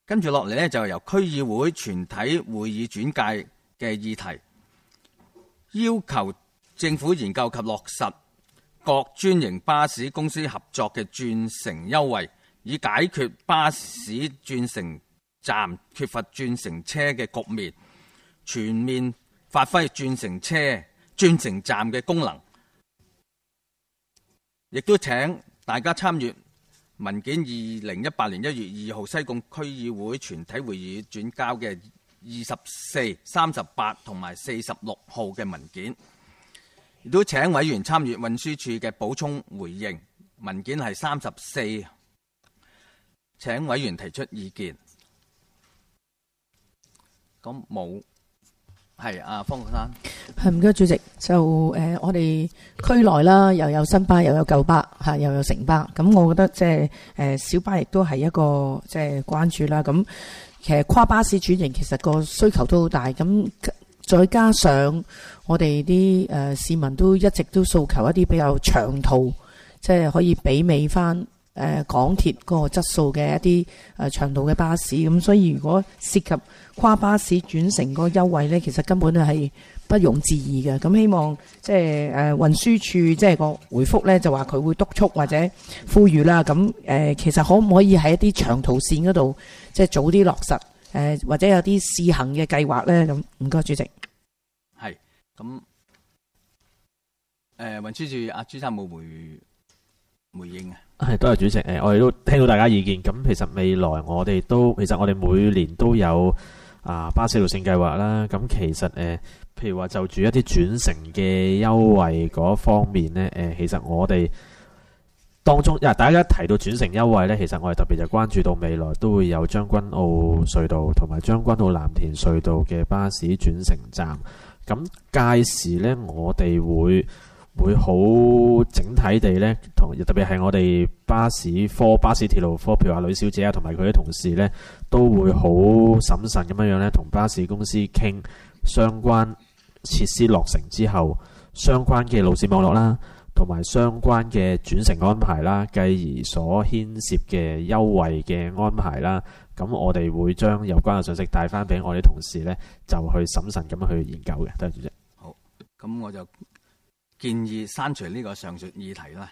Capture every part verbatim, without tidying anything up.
跟住落嚟呢，就由區議會全體會議轉介嘅議題，要求政府研究及落實各專營巴士公司合作嘅轉乘優惠，以解決巴士轉乘站缺乏轉乘車嘅局面，全面發揮轉乘車、轉乘站嘅功能。亦都請大家參閱文件二零一八年一月二號西貢區議會全體會議轉交嘅二十四、三十八同埋四十六號嘅文件。亦都請委員參閱運輸署嘅補充回應文件係三十四，請委員提出意見。咁冇係啊，方國珊。 係唔該，主席。就誒、呃，我哋區內啦，又有新巴，又有舊巴，嚇，又有城巴。咁我覺得即係誒小巴亦都係一個即係關注啦。咁其實跨巴士轉型其實個需求都好大。咁再加上我哋啲誒市民都一直都訴求一啲比較長途，即係可以媲美翻誒港鐵嗰個質素嘅一啲誒長途嘅巴士。咁所以如果涉及跨巴士轉乘嗰個優惠呢，其實根本係不容置疑嘅。咁希望即係誒運輸署即係個回覆呢，就話佢會督促或者呼籲啦。咁誒其實可唔可以喺一啲長途線嗰度即係早啲落實？誒或者有啲試行嘅計劃呢？咁唔該，主席。 係咁誒，運輸署阿朱生冇回回應啊？ 係，多謝主席。誒，我哋都聽到大家意見。咁其實未來我哋都其實我哋每年都有啊巴士路線計劃啦。咁其實誒、呃，譬如話就住一啲轉乘嘅優惠嗰方面呢，誒、呃，其實我哋當中，啊，大家一提到轉乘優惠呢，其實我哋特別就關注到未來都會有將軍澳隧道同埋將軍澳藍田隧道嘅巴士轉乘站。咁屆時呢，我哋會會好整體地呢，同特別係我哋巴士科、巴士鐵路科，譬如話呂小姐啊，同埋佢啲同事呢，都會好審慎咁樣樣呢，同巴士公司傾相關設施落成之後，相關嘅路線網絡啦，同埋相關嘅轉乘安排啦，繼而所牽涉嘅優惠嘅安排啦。咁我哋會將有關嘅信息帶翻俾我哋同事呢，就去審慎咁樣去研究嘅。多謝主席。 好，咁我就建議刪除呢個上述議題啦。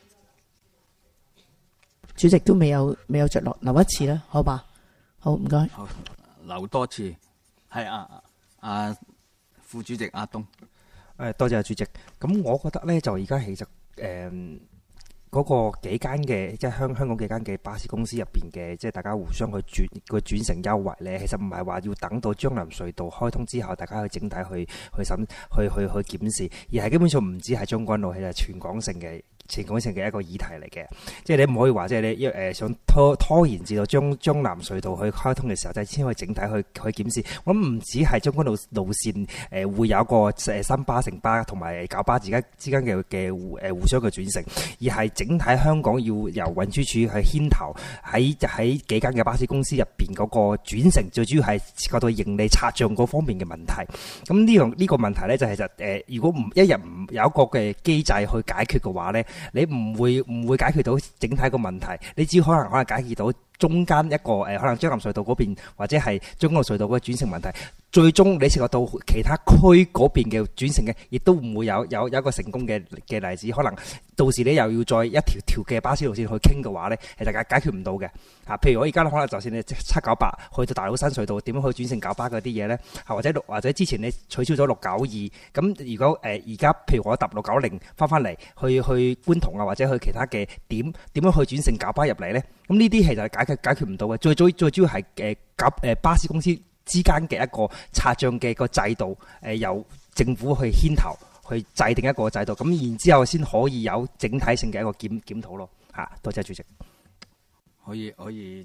主席都未有未有着落，留一次啦，好吧？好，唔該。 好，留多次。係啊，啊副主席阿東。 誒，多謝主席。咁我覺得咧，就而家其實誒。嗯嗰個幾間嘅即係香香港幾間嘅巴士公司入邊嘅，即係大家互相去轉個轉乘優惠咧，其實唔係話要等到將藍隧道開通之後，大家去整體去去審去去去檢視，而係基本上唔止係將軍澳，其實全港性嘅全港性嘅一個議題嚟嘅。即係你唔可以話即係你誒想拖拖延至到將將藍隧道去開通嘅時候，就先可以整體去去檢視。我諗唔止係將軍澳路線誒會有一個誒新巴、城巴同埋舊巴之間之間嘅嘅誒互相嘅轉乘，而係整體香港要由運輸署去牽頭喺喺幾間嘅巴士公司入邊嗰個轉乘，最主要係涉及到盈利拆賬嗰方面嘅問題。咁呢樣呢個問題咧，就係其實誒，如果唔一日唔有一個嘅機制去解決嘅話咧，你唔會唔會解決到整體個問題，你只可能可能解決到中間一個誒，可能將藍隧道嗰邊或者係將軍澳隧道嗰個轉乘問題。最終你涉及到其他區嗰邊嘅轉乘嘅，亦都唔會有有有一個成功嘅嘅例子。可能到時你又要再一條條嘅巴士路線去傾嘅話咧，其實解解決唔到嘅嚇。譬如我而家可能就算你七九八去到大老山隧道，點樣去轉乘九巴嗰啲嘢咧？或者或者之前你取消咗六九二，咁如果誒而家譬如我搭六九零翻翻嚟去去觀塘啊，或者去其他嘅點點樣去轉乘九巴入嚟咧？咁呢啲其實解決解決唔到嘅。最最最主要係誒夾誒巴士公司之間嘅一個拆賬嘅個制度，誒、呃、由政府去牽頭去制定一個制度，咁然之後先可以有整體性嘅一個檢檢討咯。嚇、啊，多謝主席。 可以可以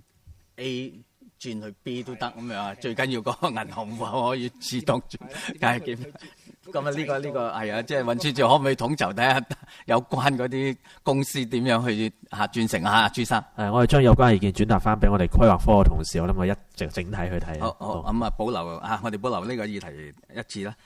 A 轉去 B 都得咁樣，最緊要個銀行戶口可以自動轉，梗係檢。咁啊呢個呢個係啊，即係運輸署可唔可以統籌睇下有關嗰啲公司點樣去嚇轉乘啊？朱生， 誒，我哋將有關意見轉達翻俾我哋規劃科嘅同事，我諗我一直整體去睇。 好好咁啊，保留啊，我哋保留呢個議題一致啦。